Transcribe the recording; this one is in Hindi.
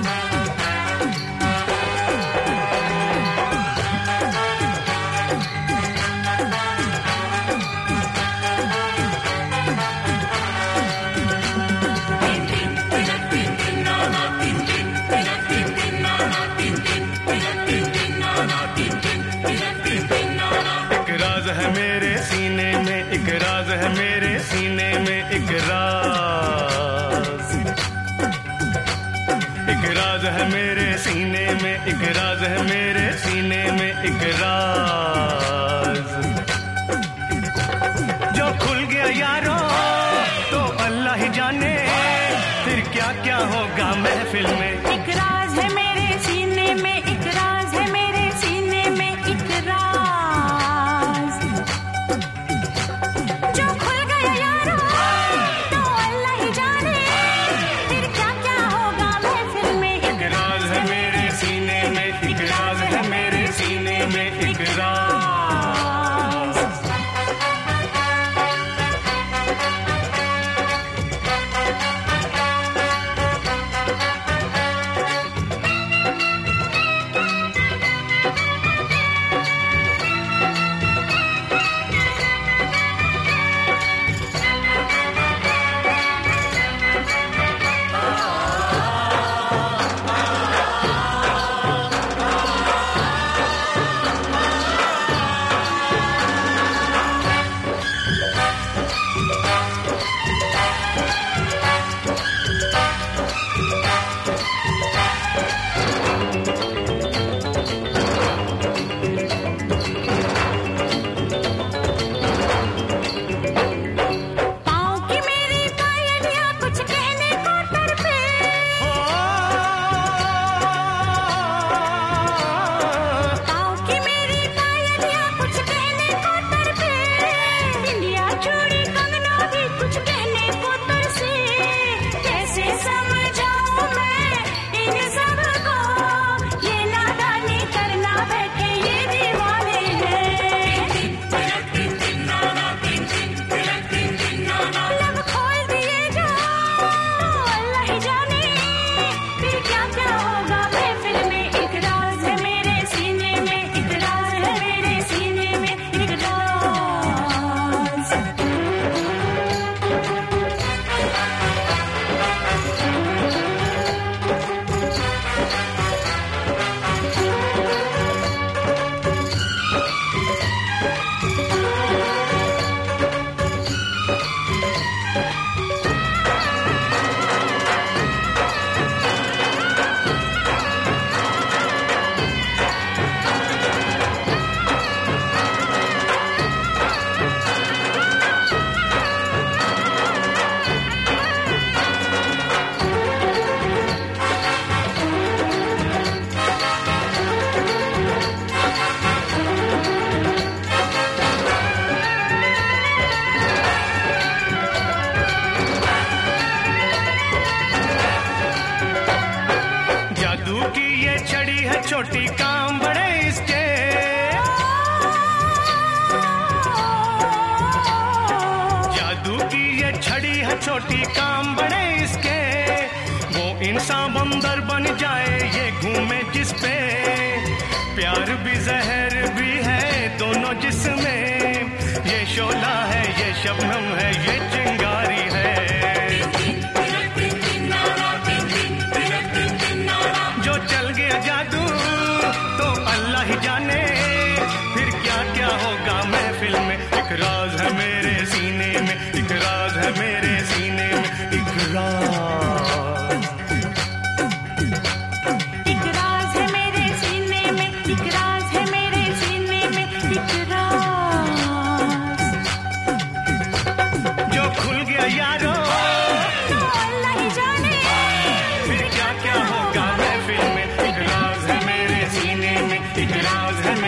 है मेरे सीने में एक राज है, मेरे सीने में एक राज, एक राज है मेरे सीने में, एक राज है मेरे सीने में एक राज। जो खुल गया यारों तो अल्लाह ही जाने, फिर क्या क्या होगा महफिल में। एक राज है मेरे सीने में, एक राज है मेरे सीने में एक राज। जो खुल गया यारों तो अल्लाह ही जाने, फिर क्या क्या होगा महफिल में। एक राज है मेरे सीने में, एक राज है मेरे सीने में एक राज। छोटी काम बड़े इसके, जादू की ये छड़ी है छोटी काम बड़े इसके। वो इंसान बंदर बन जाए ये घूमे जिस पे, प्यार भी जहर भी है दोनों जिसमें। ये शोला है ये शबनम है ये चिंगारी है, जो चल गया जादू तो अल्लाह ही जाने, फिर क्या क्या होगा महफिल में। एक राज है मेरे सीने में, एक राज है मेरे सीने में एक राज, एक राज है मेरे सीने में, एक राज है मेरे सीने में एक राज। जो खुल गया यारों तो अल्लाह ही जाने, फिर क्या क्या होगा महफिल में। एक राज है मेरे सीने में, एक राज है